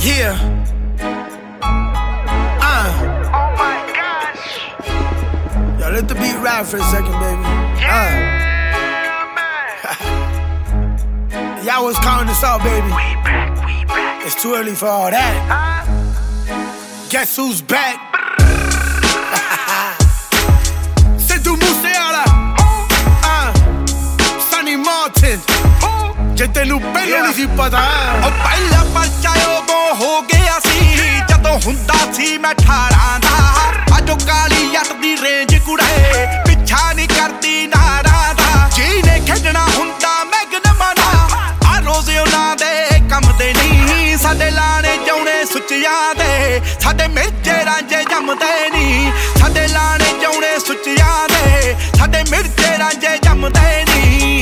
Yeah. Oh my gosh. Yo, let the beat ride for a second, baby. Y'all was counting us out, baby. We back. It's too early for all that. Guess who's back? C'est du Musiala. Sonny Martin. ਜਿੱਤੇ ਨੂੰ ਪਹਿਲਾਂ ਨਹੀਂ ਸੀ ਪਤਾ ਉਹ ਪਹਿਲਾ ਪਰਚਾ ਉਦੋਂ ਹੋ ਗਿਆ ਸੀ ਜਦੋਂ ਹੁੰਦਾ ਸੀ ਮੈਂ 18 ਦਾ ਅਜੋ ਕਾਲੀ ਜੱਟ ਦੀ ਰੇਂਜ ਕੁੜੇ ਪਿੱਛਾ ਨਹੀਂ ਕਰਦੀ ਨਾਰਾਂ ਦਾ ਜਿਹਨੇ ਖੇਡਣਾ ਹੁੰਦਾ ਮੈਗਨਮਾਂ ਦਾ ਆ ਰੋਜ਼ ਉਹਨਾਂ ਦੇ ਕੰਮ ਦੇ ਨਹੀਂ ਸਾਡੇ ਲਾਣੇ ਜਾਉਣੇ ਸੁੱਚਿਆਂ ਦੇ ਸਾਡੇ ਮਿਰਚੇ ਰਾਂਝੇ ਜੰਮਦੇ ਨਹੀਂ ਸਾਡੇ ਲਾਣੇ ਜਾਉਣੇ ਸੁੱਚਿਆਂ ਦੇ ਸਾਡੇ ਮਿਰਚੇ ਰਾਂਝੇ ਜੰਮਦੇ ਨਹੀਂ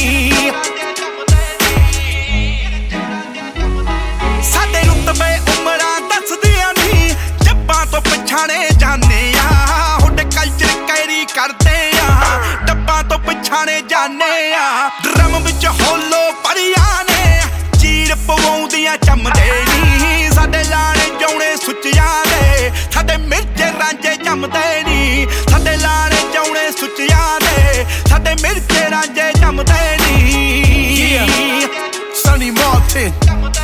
ਸਾਡੇ ਰੁਤਬੇ ਉਮਰਾਂ ਦੱਸਦੀਆਂ ਨਹੀਂ ਜੱਬਾਂ ਤੋਂ ਪਛਾਣੇ ਜਾਂਦੇ ਆ ਹੁੱਡ ਕਲਚਰ ਕੈਰੀ ਕਰਦੇ ਆ ਡੱਬਾਂ ਤੋਂ ਪਛਾਣੇ ਜਾਂਦੇ ਆ ਡਰਮ ਵਿੱਚ ਹੋਲੋ ਪਰੀਆਂ ਨੇ ਚੀਰ ਪਵਾਉਂਦੀਆਂ ਚੰਮਦੇ ਨਹੀਂ ਸਾਡੇ ਲਾਣੇ ਜਾਉਣੇ ਸੁੱਚਿਆਂ ਦੇ ਸਾਡੇ ਮਿਰਚੇ ਰਾਂਝੇ ਜੰਮਦੇ ਨਹੀਂ ਸਾਡੇ ਲਾਣੇ ਜਾਉਣੇ ਸੁੱਚਿਆਂ ਦੇ ਸਾਡੇ ਮਿਰਚੇ ਰਾਂਝੇ ਜੰਮਦੇ ਨਹੀਂ Sonny Martin.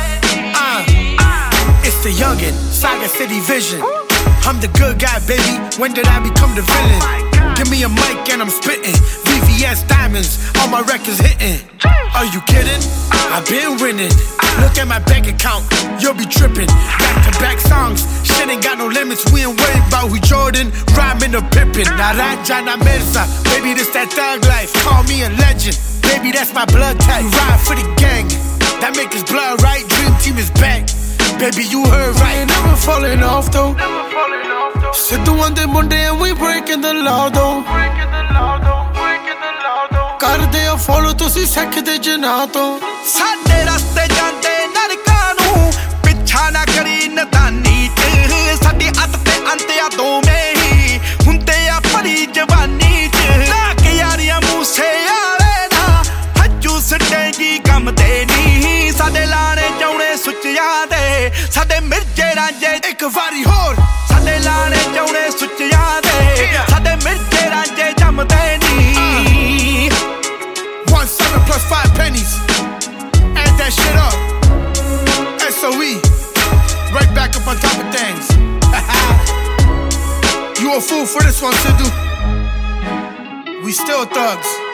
It's the youngin', Saga City Vision. I'm the good guy, baby. When did I become the villain? Give me a mic and I'm spittin'. VVS diamonds, all my records hittin'. Are you kidding? I've been winning. Look at my bank account, you'll be trippin'. Back-to-back songs, shit ain't got no limits. We ain't worried about who Jordan, rhyming or Pippin. Naraja na Mirza, baby this that thug life. Call me a legend, baby that's my blood type. You ride for the gang, that make us blood right. Dream team is back. Baby, you heard right. We ain't never falling off though. Sit the one day Monday and we breaking the law though. ਕਰਦੇ ਆ follow ਤੁਸੀਂ ਸਿੱਖਦੇ ਜਿਨ੍ਹਾਂ ਤੋਂ ਸਾਡੇ ਰਸਤੇ ਜਾਂਦੇ ਨਰਕਾਂ ਨੂੰ ਪਿੱਛਾ ਨਾ ਕਰੀ ਨਦਾਨੀ ਚ ਸਾਡੀ ਅੱਤ ਤੇ ਅੰਤ ਆ ਦੋਵੇਂ ਹੀ ਹੁੰਦੇ ਆ ਭਰੀ ਜਵਾਨੀ ਚ ਨਾ ਕਿ ਯਾਰੀਆਂ ਮੂਸੇ ਵਾਲੇ ਨਾ ਹੱਜੂ ਸਟੇਗੀ ਕੰਮ ਤੇ ਨਹੀਂ ਸਾਡੇ ਲਾਣੇ ਜਾਉਣੇ ਸੁੱਚਿਆਂ ਦੇ ਸਾਡੇ ਮਿਰਚੇ ਰਾਂਝੇ ਇੱਕ ਵਾਰੀ ਹੋਰ ਸਾਡੇ ਲਾਣੇ ਜਾਉਣੇ ਸੁੱਚਿਆਂ ਦੇ ਸਾਡੇ ਮਿਰਚੇ ਰਾਂਝੇ ਜੰਮਦੇ ਨਹੀਂ 1 7 + 5 pennies. Add that shit up. SOE. Right back up on top of things. You a fool for this one, Sidhu. We still thugs.